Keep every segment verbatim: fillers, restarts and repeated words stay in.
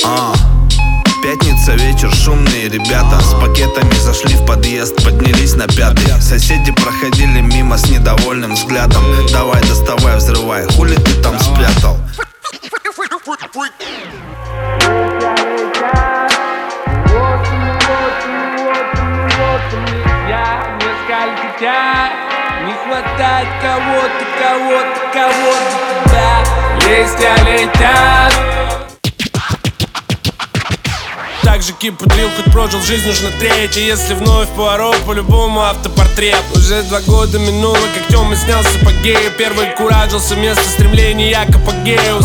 А, пятница, вечер, шумные ребята с пакетами зашли в подъезд, поднялись на пятый. Соседи проходили мимо с недовольным взглядом. Давай, доставай, взрывай, хули ты там спрятал? Не хватает кого-то, кого-то, кого-то тебя. Листья летят. Так же кип удрил, хоть прожил жизнь, нужно треть. И если вновь поворот, по-любому автопортрет. Уже два года минуло, как Тёма снял сапоги. Первый куражился, место стремления к апогею.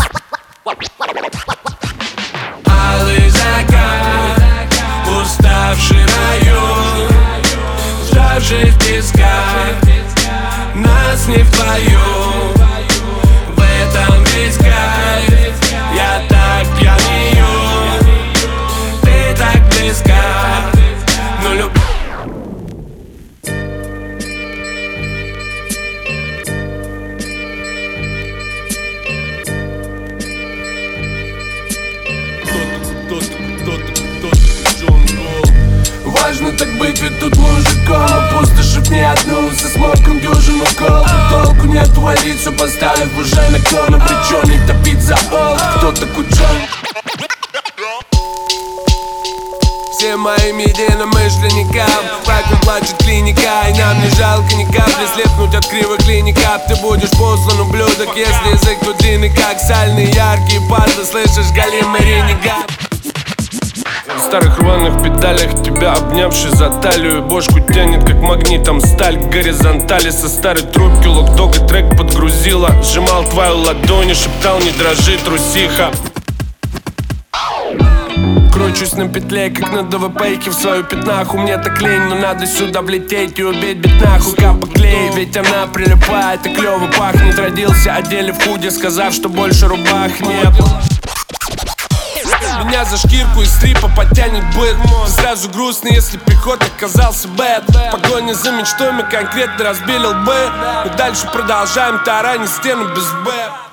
Алый закат, уставший район, жавший в песках, нас не вдвоем. В этом весь кайф, я так пьянею, ты так близка, но любовь. Важно так быть, ведь тут мужиком, опустошив не одну, со смоком дюжину кол. Толку нет валить, все поставив уже на кон. Обреченный топить за пол, кто-то кучон. Всем моим единомышленникам правда плачет клиника, и нам не жалко ни капли слепнуть от кривых лиников. Ты будешь послан ублюдок, если язык тут длинный, как сальные яркие пазлы. Слышишь, галимый ренегат. В старых рваных педалях тебя обнявший за талию, бошку тянет как магнитом сталь к горизонтали. Со старой трубки локдог и трек подгрузила. Сжимал твою ладонь и шептал: не дрожи, трусиха. Кручусь на петле, как на ДВПейке в свою пятнаху. Мне так лень, но надо сюда влететь и убить беднаху. Капа клей, ведь она прилипает и клёво пахнет. Родился одели в худи, сказав, что больше рубах нет. Меня за шкирку из стрипа потянет быт. Ты сразу грустный, если приход оказался бэд. Погоня за мечтой, мы конкретно разбили лбы. Но дальше продолжаем таранить стену без б.